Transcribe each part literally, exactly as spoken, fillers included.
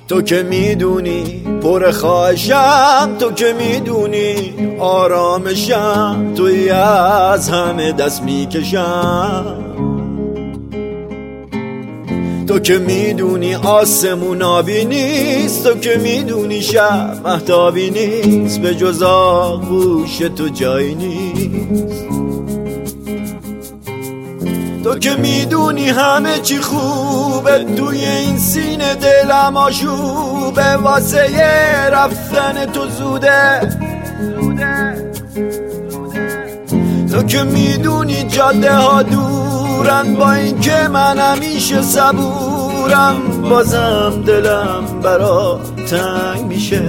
تو که میدونی پر خواهشم، تو که میدونی آرامشم، توی از همه دست میکشم. تو که میدونی آسمون آبی نیست، تو که میدونی شب مهتابی نیست، به جز آغوش تو جایی نیست. تو که میدونی همه چی خوبه، توی این سینه دلم آشوبه، واسه یه رفتن تو زوده. تو که میدونی جاده ها دورن، با این که من همیشه صبورم، بازم دلم برات تنگ میشه،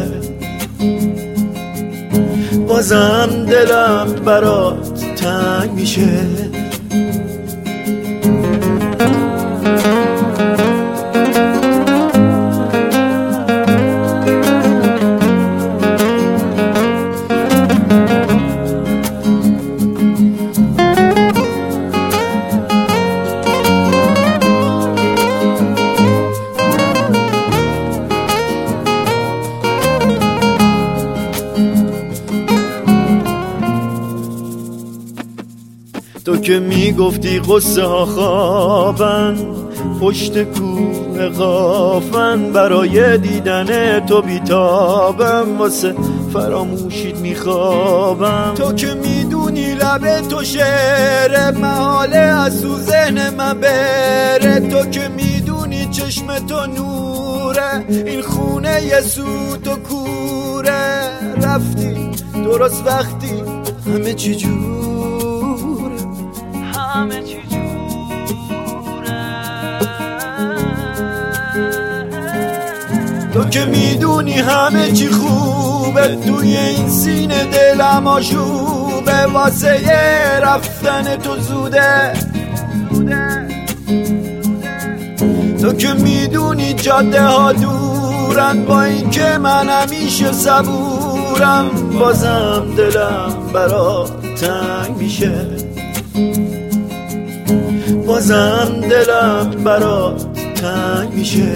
بازم دلم برات تنگ میشه. تو که میگفتی قصه ها خوابن، پشت کوه قافن، برای دیدن تو بیتابم، واسه فراموشید میخوابم. تو که میدونی لب تو شعر محاله از تو ذهن من بره، تو که میدونی چشم تو نوره، این خونه یه سوت و کوره. رفتی درست وقتی همه چی جوره، همه چی جوره. تو که میدونی همه چی خوبه، توی این سینه دلم آشوبه، واسه یه رفتن تو زوده. تو که میدونی جاده ها دورن، با این که من همیشه صبورم، بازم دلم برات تنگ میشه، بازم دلم برات تنگ میشه.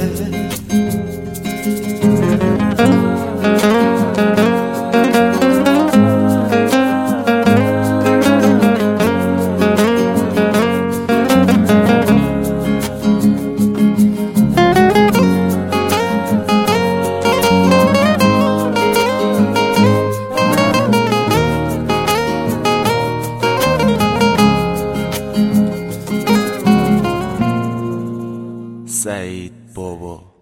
سعید بابا.